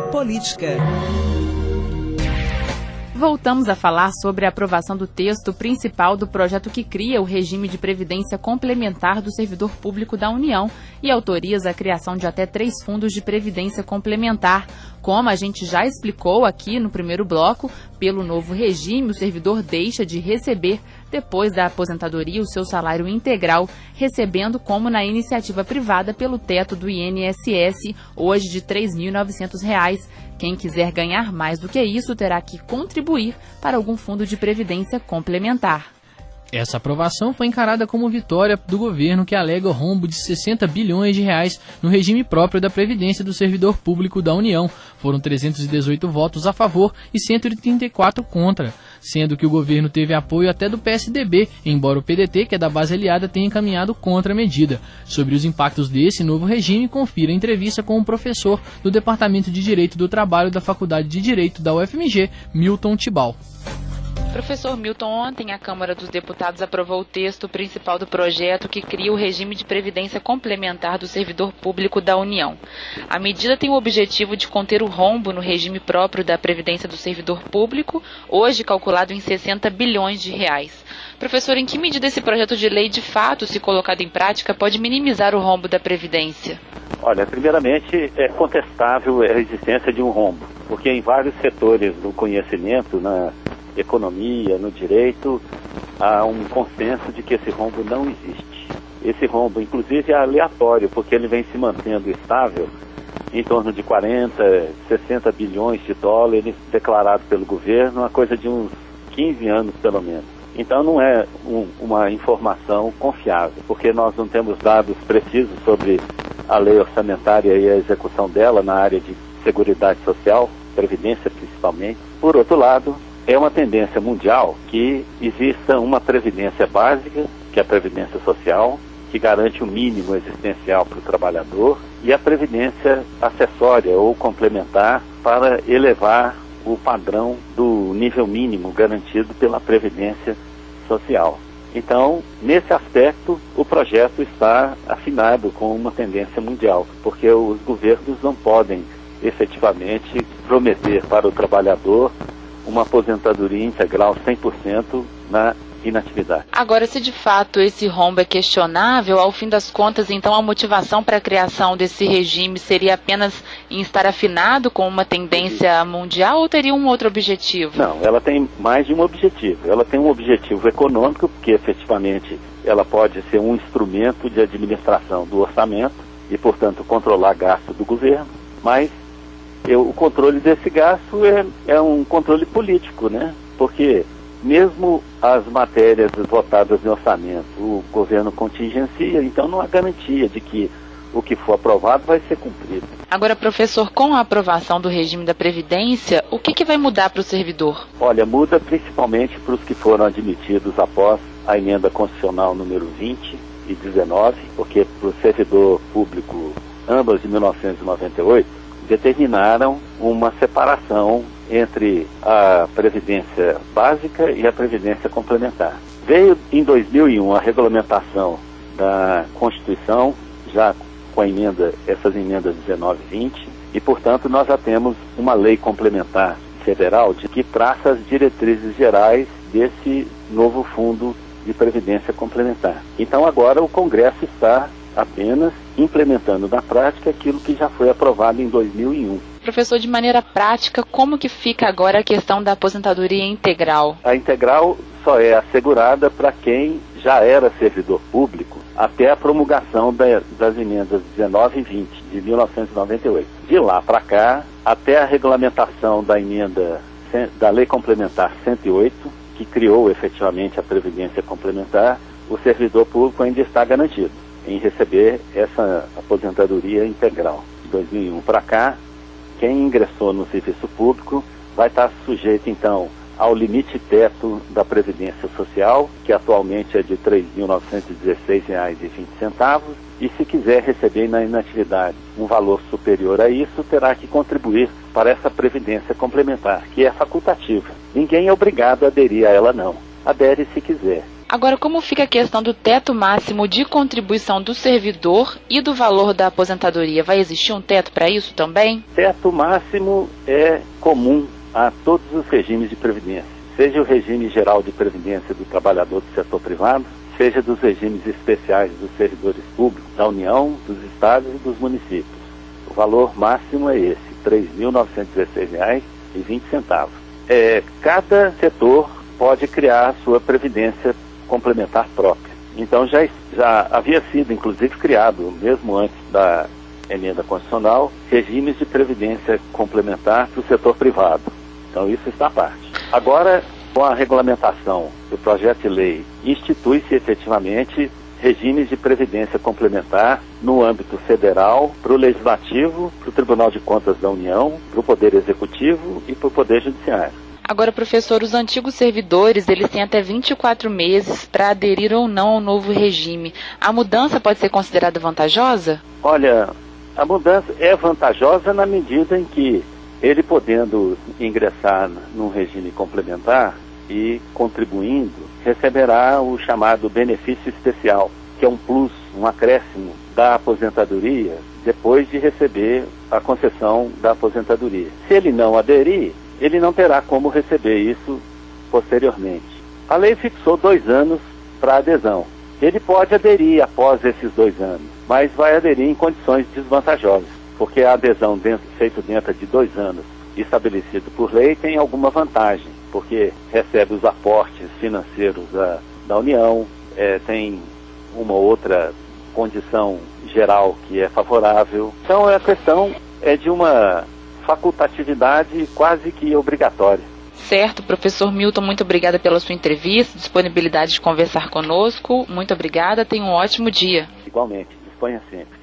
Política. Voltamos a falar sobre a aprovação do texto principal do projeto que cria o regime de previdência complementar do servidor público da União e autoriza a criação de até 3 fundos de previdência complementar. Como a gente já explicou aqui no primeiro bloco, pelo novo regime, o servidor deixa de receber, depois da aposentadoria, o seu salário integral, recebendo como na iniciativa privada pelo teto do INSS, hoje de R$ 3.900. Quem quiser ganhar mais do que isso terá que contribuir para algum fundo de previdência complementar. Essa aprovação foi encarada como vitória do governo, que alega o rombo de 60 bilhões de reais no regime próprio da Previdência do servidor público da União. Foram 318 votos a favor e 134 contra, sendo que o governo teve apoio até do PSDB, embora o PDT, que é da base aliada, tenha encaminhado contra a medida. Sobre os impactos desse novo regime, confira a entrevista com o professor do Departamento de Direito do Trabalho da Faculdade de Direito da UFMG, Milton Tibal. Professor Milton, ontem a Câmara dos Deputados aprovou o texto principal do projeto que cria o regime de previdência complementar do servidor público da União. A medida tem o objetivo de conter o rombo no regime próprio da previdência do servidor público, hoje calculado em 60 bilhões de reais. Professor, em que medida esse projeto de lei, de fato, se colocado em prática, pode minimizar o rombo da Previdência? Olha, primeiramente é contestável a existência de um rombo, porque em vários setores do conhecimento, na economia, no direito, há um consenso de que esse rombo não existe. Esse rombo, inclusive, é aleatório, porque ele vem se mantendo estável em torno de 40, 60 bilhões de dólares declarado pelo governo, uma coisa de uns 15 anos pelo menos. Então não é uma informação confiável, porque nós não temos dados precisos sobre a lei orçamentária e a execução dela na área de Seguridade Social, Previdência principalmente. Por outro lado, é uma tendência mundial que exista uma previdência básica, que é a Previdência Social, que garante o mínimo existencial para o trabalhador, e a previdência acessória ou complementar para elevar o padrão do nível mínimo garantido pela Previdência Social. Então, nesse aspecto, o projeto está afinado com uma tendência mundial, porque os governos não podem efetivamente prometer para o trabalhador uma aposentadoria integral 100% na inatividade. Agora, se de fato esse rombo é questionável, ao fim das contas, então a motivação para a criação desse regime seria apenas em estar afinado com uma tendência mundial ou teria um outro objetivo? Não, ela tem mais de um objetivo. Ela tem um objetivo econômico, porque efetivamente ela pode ser um instrumento de administração do orçamento e, portanto, controlar gasto do governo, mas o controle desse gasto é um controle político, né? Porque mesmo as matérias votadas em orçamento, o governo contingencia, então não há garantia de que o que for aprovado vai ser cumprido. Agora, professor, com a aprovação do regime da Previdência, o que vai mudar para o servidor? Olha, muda principalmente para os que foram admitidos após a emenda constitucional número 20 e 19, porque para o servidor público, ambas de 1998, determinaram uma separação entre a Previdência Básica e a Previdência Complementar. Veio em 2001 a regulamentação da Constituição, já com essas emendas 19 e 20, e, portanto, nós já temos uma lei complementar federal que traça as diretrizes gerais desse novo fundo de Previdência Complementar. Então, agora o Congresso está apenas implementando na prática aquilo que já foi aprovado em 2001. Professor, de maneira prática, como que fica agora a questão da aposentadoria integral? A integral só é assegurada para quem já era servidor público até a promulgação das emendas 19 e 20 de 1998. De lá para cá, até a regulamentação da emenda da Lei Complementar 108, que criou efetivamente a Previdência Complementar, o servidor público ainda está garantido em receber essa aposentadoria integral. De 2001 para cá, quem ingressou no serviço público vai estar sujeito, então, ao limite teto da Previdência Social, que atualmente é de R$ 3.916,20, e se quiser receber na inatividade um valor superior a isso, terá que contribuir para essa Previdência Complementar, que é facultativa. Ninguém é obrigado a aderir a ela, não. Adere se quiser. Agora, como fica a questão do teto máximo de contribuição do servidor e do valor da aposentadoria? Vai existir um teto para isso também? Teto máximo é comum a todos os regimes de previdência, seja o regime geral de previdência do trabalhador do setor privado, seja dos regimes especiais dos servidores públicos da União, dos estados e dos municípios. O valor máximo é esse, R$ 3.916,20. Cada setor pode criar a sua previdência complementar própria. Então já havia sido, inclusive, criado, mesmo antes da emenda constitucional, regimes de previdência complementar para o setor privado. Então isso está à parte. Agora, com a regulamentação do projeto de lei, institui-se efetivamente regimes de previdência complementar no âmbito federal, para o Legislativo, para o Tribunal de Contas da União, para o Poder Executivo e para o Poder Judiciário. Agora, professor, os antigos servidores, eles têm até 24 meses para aderir ou não ao novo regime. A mudança pode ser considerada vantajosa? Olha, a mudança é vantajosa na medida em que ele podendo ingressar num regime complementar e contribuindo, receberá o chamado benefício especial, que é um plus, um acréscimo da aposentadoria, depois de receber a concessão da aposentadoria. Se ele não aderir, ele não terá como receber isso posteriormente. A lei fixou 2 anos para adesão. Ele pode aderir após esses 2 anos, mas vai aderir em condições desvantajosas, porque a adesão feita dentro de 2 anos, estabelecido por lei, tem alguma vantagem, porque recebe os aportes financeiros da União, tem uma outra condição geral que é favorável. Então a questão é de uma facultatividade quase que obrigatória. Certo, professor Milton, muito obrigada pela sua entrevista, disponibilidade de conversar conosco. Muito obrigada, tenha um ótimo dia. Igualmente, disponha sempre.